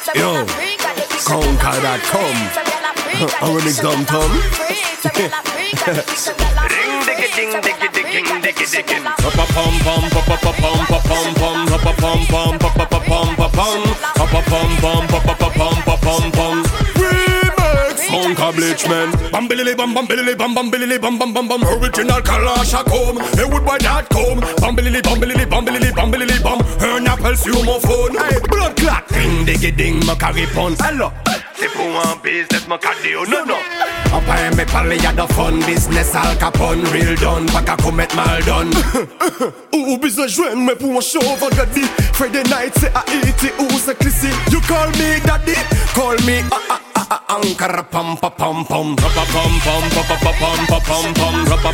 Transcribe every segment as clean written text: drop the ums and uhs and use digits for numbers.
Yo, conquer.com. I'm running dumb tom. Conquer Bleachman. Bambilili bam bambilili bam bambilili bam bam bam bam. Original Kalashnikov. Hey, woodboy.com. Bambilili bambilili bambilili bambilili bam. Un appel sur mon phone. Hey, blood clot. Ding diggy ding, ma caripon. Alors, c'est pour un business, ma cardio. Non, non. Après me parler y'a de fun business. Al Capone, real done. Pas qu'à commettre mal done. Ou business joindre, mais pour un show vendredi. Friday night, c'est Haïti ou c'est Clissy. You call me daddy. Call me Ankara pam pam pam pam pam pam pam pam pam pam pam pam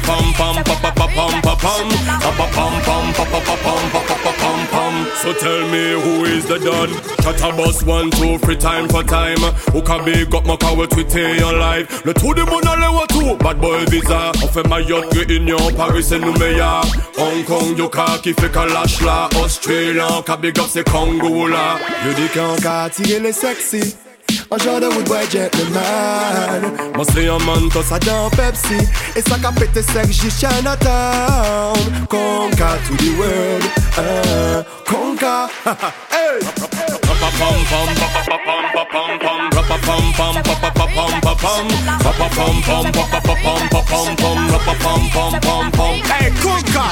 pam. So tell me who is the don? Chatter boss 1, 2, 3 time for time. Who can big up my car with Twitter your life? Le tout du monde allez voir tout. Bad boy visa. On fait Mayotte, Réunion, Paris et Nouméa. Hong Kong, Yoka qui fait Kalash là. Australia, qui big up c'est Congo là. You dis qu'on a tiré les sexy. Un genre de woodboy gentleman. Moi c'est un man tout ça dans Pepsi. Et ça qu'a pété sec jusqu'à Chinatown. Conquer to the world. Conquer. Hey. Hey, conquer.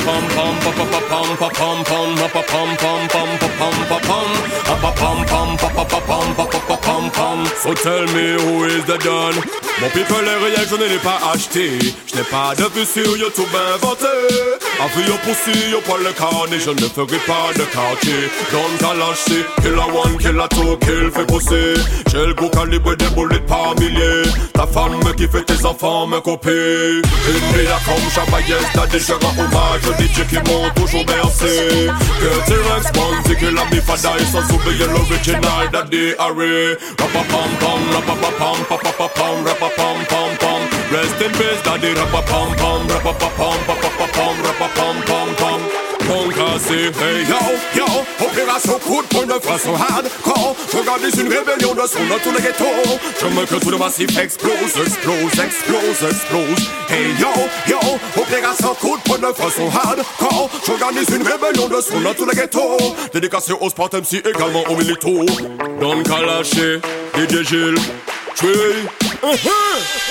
So tell me who is the don? Mon people les réels je ne l'ai pas acheté. Je n'ai pas de vue sur YouTube inventé. Avec yo poussi, yo pas le carnet. Je ne ferai pas de quartier. Don Kalash, killer 1, killer 2, kill fait pousser. J'ai le gros calibre des bullets par milliers. Ta femme qui fait tes enfants me copier. Une là comme Chavaillès, t'as déjà rend hommage aux DJ qui m'ont toujours bercé. Que T-Rex Bonzi, que la bifada et sans oublier l'original Daddy Harry. Rapapam-pam, rapapam, papapam, rapapam-pam-pam. Rest in peace Daddy, rapapam-pam, rapapam, papapam, rapapam-pam-pam. Conquer, hey yo, yo, opération coup de poing de façon hardcore. J'organise une rébellion de son dans tous les ghettos. Je me que tout le massif explose, explose, explose, explose. Hey yo, yo, opération coup de poing de façon hardcore. J'organise une rébellion de son dans tous les ghettos. Dédicacé au Sport MC également au Milito. Don Kalash, DJ Gilles, Trey.